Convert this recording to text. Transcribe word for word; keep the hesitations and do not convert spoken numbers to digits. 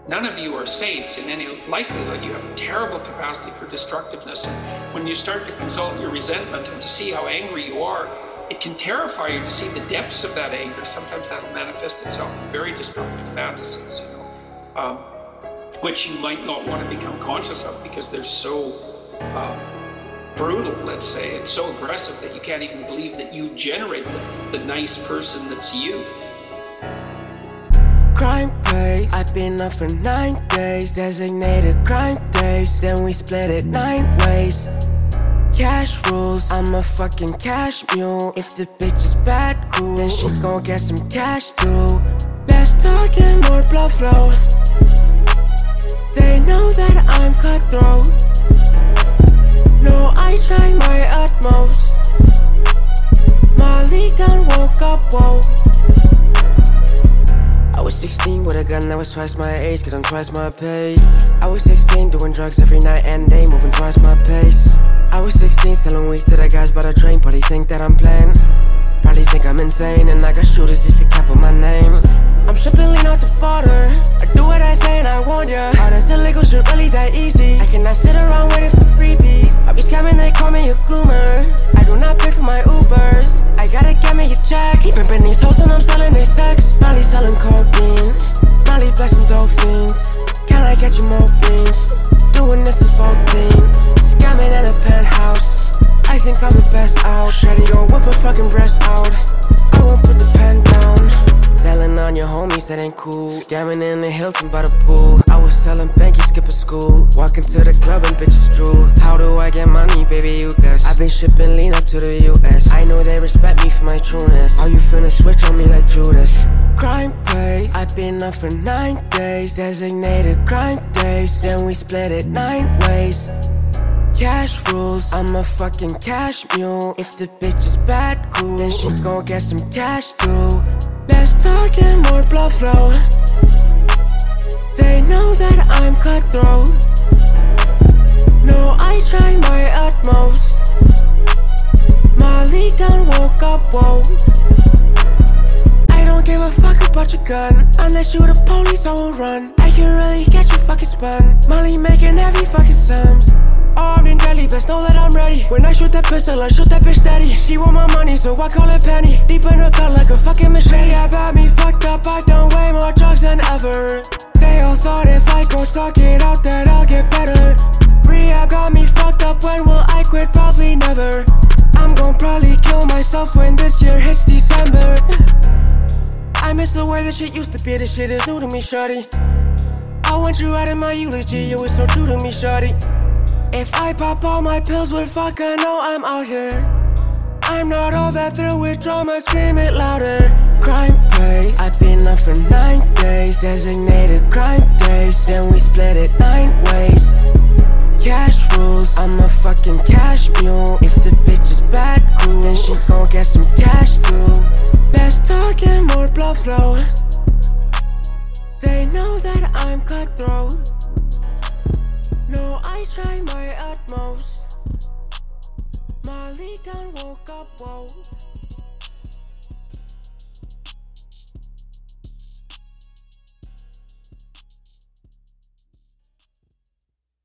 None of you are saints in any likelihood. You have a terrible capacity for destructiveness. And when you start to consult your resentment and to see how angry you are, it can terrify you to see the depths of that anger. Sometimes that'll manifest itself in very destructive fantasies, you know, um, which you might not want to become conscious of because they're so um, brutal, let's say. It's so aggressive that you can't even believe that you generate the, the nice person that's you. Crime pays. I've been up for nine days, designated crime days. Then we split it nine ways. Cash rules, I'm a fucking cash mule. If the bitch is bad, cool, then she gon' get some cash too. Less talking, more blood flow. They know that I'm cutthroat. No, I try my utmost. Molly done woke up, whoa. I was sixteen with a gun, I was twice my age, getting twice my pay. I was sixteen doing drugs every night and day, moving twice my pace. I was sixteen selling weed to the guys by the train, probably think that I'm playing. Probably think I'm insane, and I got shooters if you cap with my name. I'm shipping lean out the border, I do what I say and I warn ya. All this illegal shit really that easy, I cannot sit around waiting for freebies. I be scamming, they call me a groomer. I do not pay for my Ubers, I gotta get me a check. Keep pimping these hoes and I'm selling they sex. Molly selling codeine, Molly blessing dope fiends. Can I get you more beans? Doing this is fourteen, scamming in a penthouse. I think I'm the best out. Shreddy gon' whip a fucking breast out. I won't put the pen down. Telling on your homies that ain't cool. Scamming in the Hilton by the pool. I was selling banky, skipping school. Walking to the club and bitches drool. How do I get money, baby, you guess? I've been shipping lean up to the U S. I know they respect me for my trueness. Are you finna switch on me like Judas? Crime pays. I've been up for nine days, designated crime days. Then we split it nine ways. Cash rules, I'm a fucking cash mule. If the bitch is bad, cool, then she gon' get some cash too. Less talking, more blood flow. They know that I'm cutthroat. No, I try my utmost. Molly done woke up, whoa. I don't give a fuck about your gun. Unless you the police, I won't run. I can really get you fucking spun. Molly making heavy fucking sums. Armed and deadly, best know that I'm ready. When I shoot that pistol, I shoot that bitch steady. She want my money, so I call it penny. Deep in her cut like a fucking machete. Yeah, got me fucked up, I done way more drugs than ever. They all thought if I go talk it out that I'll get better. Rehab got me fucked up, when will I quit? Probably never. I'm gon' probably kill myself when this year hits December. I miss the way this shit used to be, this shit is new to me, shawty. I want you out in my eulogy, you was so true to me, shawty. If I pop all my pills, would fuck, I know I'm out here. I'm not all that thrilled with drama, scream it louder. Crime pays. I've been up for nine days, designated crime days. Then we split it nine ways. Cash rules, I'm a fucking cash mule. If the bitch is bad, cool, then she gon' get some cash too. Less talking, more blood flow. They know that I'm cutthroat. No, I try my utmost. Molly done woke up, whoa.